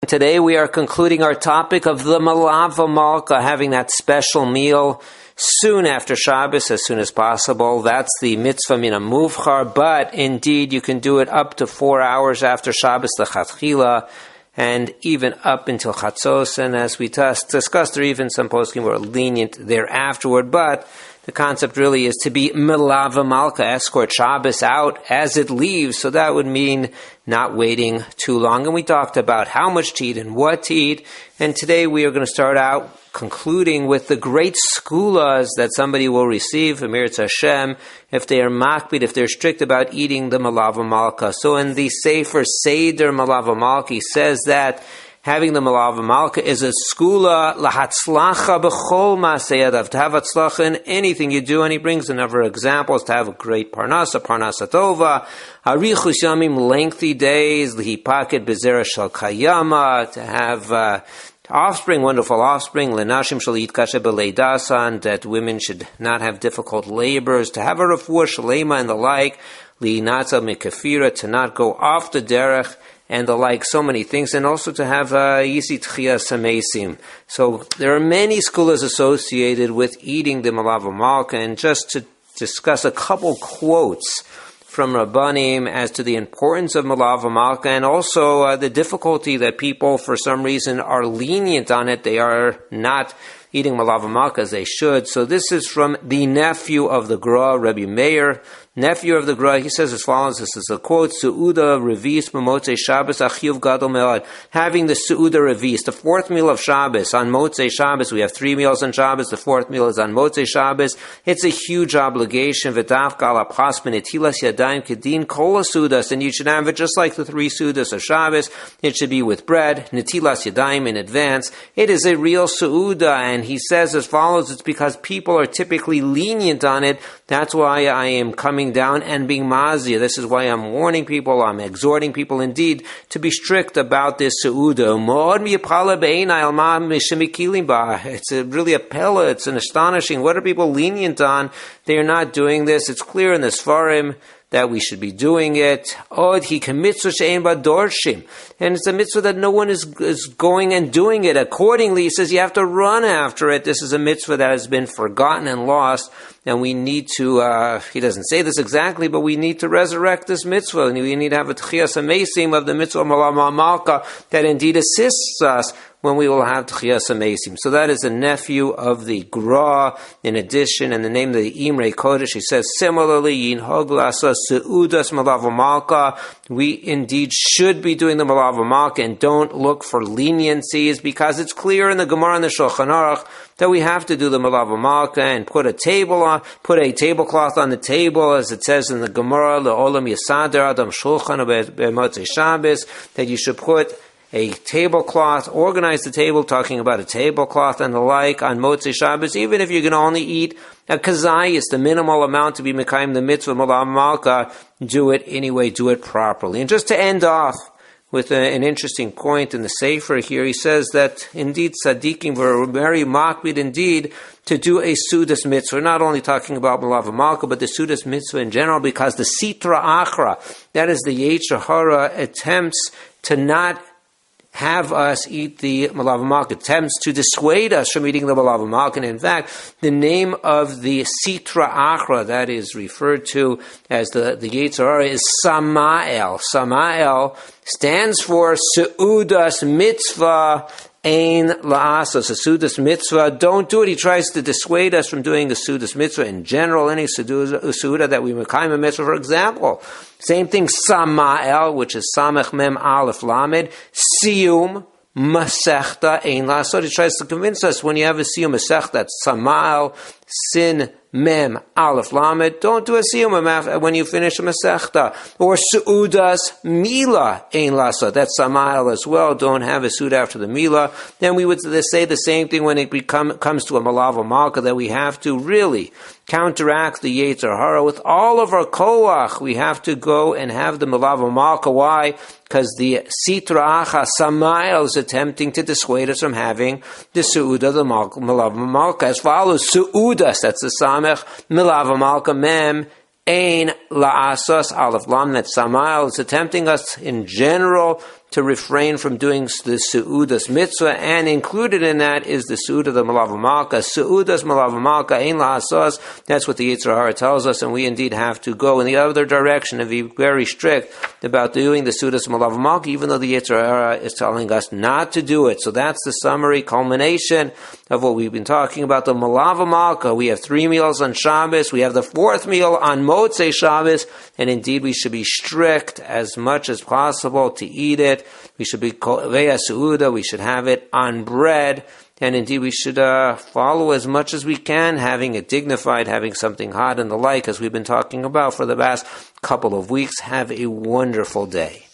Today we are concluding our topic of the Malava Malka, having that special meal soon after Shabbos, as soon as possible. That's the mitzvah mina muvchar, but indeed you can do it up to 4 hours after Shabbos lechatchila, and even up until Chatzos. And as we discussed, there are even some poskim who are lenient there afterward, but the concept really is to be Malava Malka, escort Shabbos out as it leaves. So that would mean not waiting too long. And we talked about how much to eat and what to eat. And today we are going to start out concluding with the great skulas that somebody will receive, Amir Hashem, if they are makbid, if they're strict about eating the Malava Malka. So in the Sefer Seder Malava Malka, he says that having the Malava Malka is a skula lahatzlacha b'chol ma'aseyadav, to have hatzlacha in anything you do. And he brings a number of examples: to have a great parnasa tova, arichus yamim, lengthy days, lihipaket bezera shel kayama, to have offspring, wonderful offspring, lenashim shel yitkashe b'leidasan, that women should not have difficult labors, to have a refuah shalema and the like, li'natza mikafira, to not go off the derech, and the like, so many things, and also to have yisi tchiyas hamesim. So there are many skulas associated with eating the Malava Malka, and just to discuss a couple quotes from Rabbanim as to the importance of Malava Malka, and also the difficulty that people, for some reason, are lenient on it. They are not eating Malava Malka as they should. So this is from the nephew of the Gra, Rabbi Meir, nephew of the Gra. He says as follows, this is a quote: Su'uda revis b'motzei Shabbos achiyuv gadol me'od. Having the Su'uda revis, the fourth meal of Shabbos, on Motzei Shabbos, we have 3 meals on Shabbos, the fourth meal is on Motzei Shabbos. It's a huge obligation. V'dafka ala pras b'netilas yadayim kedin kol ha'sudas, and you should have it just like the 3 sudas of Shabbos. It should be with bread, netilas yadayim, in advance. It is a real Su'uda, and he says as follows, it's because people are typically lenient on it. That's why I am coming down and being mazia. This is why I'm warning people, I'm exhorting people indeed to be strict about this Su'uda. It's really a pella, it's an astonishing. What are people lenient on? They are not doing this. It's clear in the Sfarim that we should be doing it. And it's a mitzvah that no one is going and doing it. Accordingly, he says you have to run after it. This is a mitzvah that has been forgotten and lost, and we need to, he doesn't say this exactly, but we need to resurrect this mitzvah. And we need to have a tchiyas hamesim of the mitzvah Malava Malka that indeed assists us when we will have Tchiyas HaMesim. So that is a nephew of the Gra. In addition, in the name of the Imrei Kodesh, he says, similarly, Yinhog Lasa Seudas Malava Malka. We indeed should be doing the Malava Malka, and don't look for leniencies, because it's clear in the Gemara and the Shulchan Aruch that we have to do the Malava Malka and put a tablecloth on the table, as it says in the Gemara, Le'olam Yasader Adam Shulchan B'Motzei Shabbos, that you should put a tablecloth, organize the table, talking about a tablecloth and the like on Motzei Shabbos, even if you can only eat a kazayis, the minimal amount to be mekayim the mitzvah Malava Malka, do it anyway, do it properly. And just to end off with an interesting point in the Sefer here, he says that indeed tzaddikim were very makbid indeed to do a Sudas mitzvah. We're not only talking about Malava Malka, but the Sudas mitzvah in general, because the Sitra Achra, that is the Yetzer Hara, attempts to not have us eat the Malava Malka, attempts to dissuade us from eating the Malava Malka. And in fact, the name of the Sitra Achra that is referred to as the Yetzer Hara is Samael. Samael stands for Seudas Mitzvah Ein La'asos, a Sudas Mitzvah. Don't do it. He tries to dissuade us from doing the Sudas Mitzvah in general, any Suda that we Mekayim a Mitzvah, for example. Same thing, Samael, which is Samech Mem Aleph Lamed, Siyum Masechta Ein La'asot. He tries to convince us when you have a Siyum Masechta, Samael, Sin Mem Aleph Lamed, don't do a siyum when you finish a Masechta. Or Su'udas Mila Ein Lasa, that's Samael as well, don't have a Su'ud after the Mila. Then we would say the same thing when it comes to a Malava Malka, that we have to really counteract the Yetzer Hara with all of our koach. We have to go and have the Malava Malka. Why? Because the Sitra Acha Samael is attempting to dissuade us from having the Su'uda, the Malava Malka. As follows, Su'udas, that's the Samech, Malava Malka Mem, Ein La'asos, Aleph Lam, that Samael is attempting us in general to refrain from doing the Su'udas mitzvah, and included in that is the Su'udah the Malava Malka. Su'udas Malava Malka Ein La'asas. That's what the Yetzer Hara tells us, and we indeed have to go in the other direction and be very strict about doing the Su'udas Malava Malka, even though the Yetzer Hara is telling us not to do it. So that's the summary culmination of what we've been talking about. The Malava Malka, we have 3 meals on Shabbos, we have the 4th meal on Motzei Shabbos, and indeed we should be strict as much as possible to eat it. We should be Ve'ah Su'uda, we should have it on bread, and indeed we should follow as much as we can, having it dignified, having something hot and the like, as we've been talking about for the past couple of weeks. Have a wonderful day.